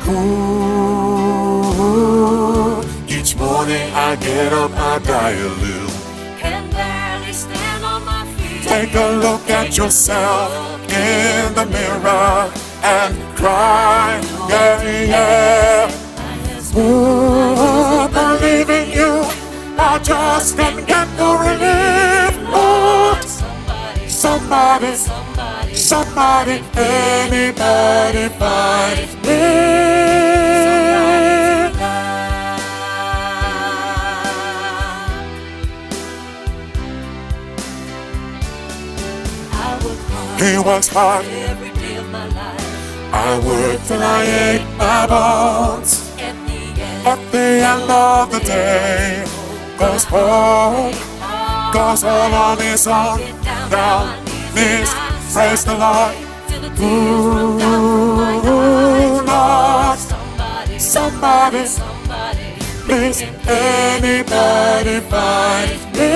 Ooh, each morning I get up, I die a little. Can barely stand on my feet. Take a look at yourself in the mirror and cry, yeah, yeah. Ooh, believing you, I just can't get no relief. Lord, somebody, anybody find me. He was hard Every day of my life. I worked till I ate my bones. At the end of the day, goes home, goes all on his own. Down knees, praise the Lord. Ooh, Lord, somebody, please, anybody find me.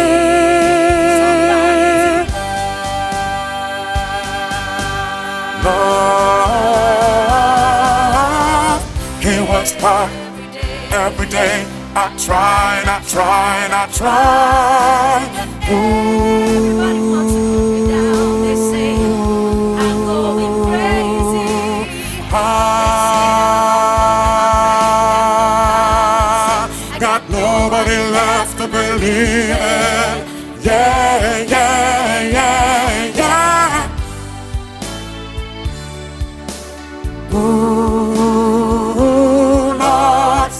Lord, he was hard every day. I try. They say I'm going crazy. I got nobody left to believe in. Yeah. Ooh, Lord,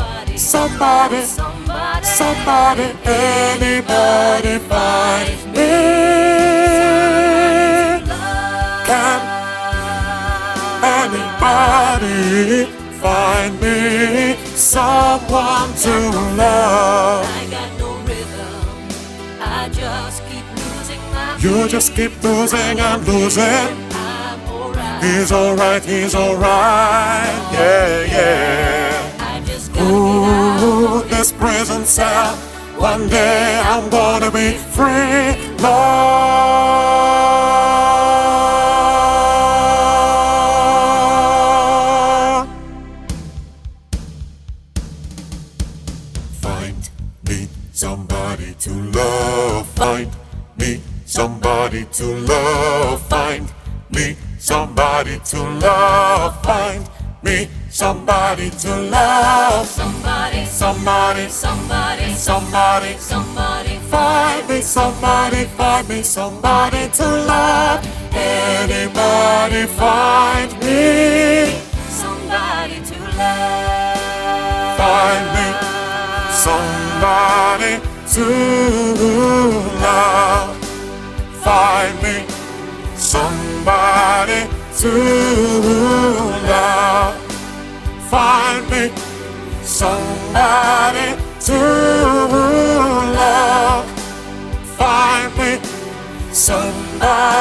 somebody, anybody find me. Can anybody find me someone to love? I got no rhythm. I just keep losing my You just keep losing and losing. I'm alright. He's alright, yeah. I just gotta Ooh, this prison cell, one day I'm gonna be free, Lord. Find me somebody to love, find me somebody to love, find me somebody to love, find me somebody to love, somebody, somebody, find me somebody to love, anybody find me, somebody to love. find me somebody to love, find me somebody to love, find me somebody to love, find me somebody.